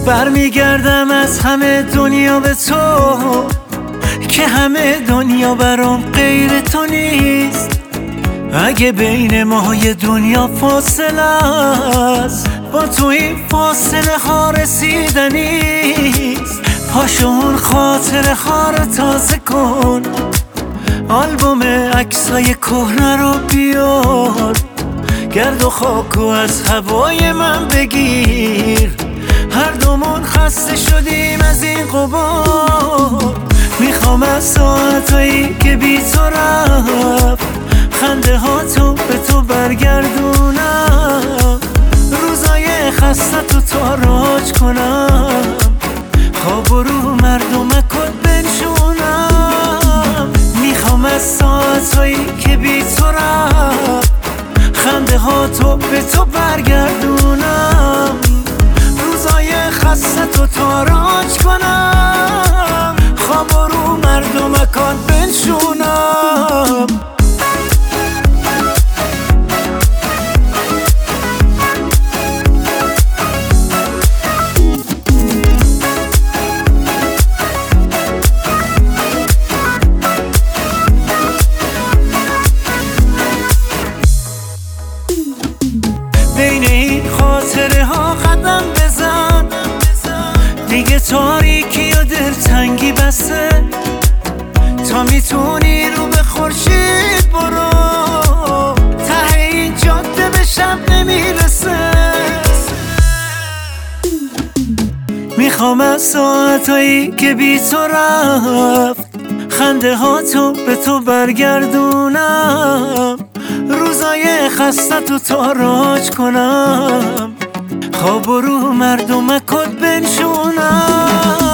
برمیگردم از همه دنیا به تو که همه دنیا برام غیر تو نیست. اگه بین ما یه دنیا فاصله است، با تو این فاصله ها رسیدنیست. پاشو اون خاطره ها رو تازه کن، آلبوم عکسای کهنه رو بیار، گرد و خاکو از هوای من بگیر. هر دومون خسته شدیم از این غبار. میخوام از ساعتایی که بی تو رفت خنده ها تو به تو برگردونم، روزای خسته تو تاراج کنم، خواب رو مردمکت بنشونم. میخوام از ساعتایی که بی تو رفت خنده ها تو به تو برگردونم، روزای خسته تو تاراج کنم، خواب رو مردمکت بنشونم. بین این خاطره ها قدم بزن، دیگه تاریکی و دلتنگی بسته. تا میتونی رو به خورشید برو، ته این جاده به شب نمیرسه. میخوام از ساعتایی که بی تو رفت خنده ها تو به تو برگردونم، روزای خسته تو تاراج کنم، خواب رو مردمکت بنشونم.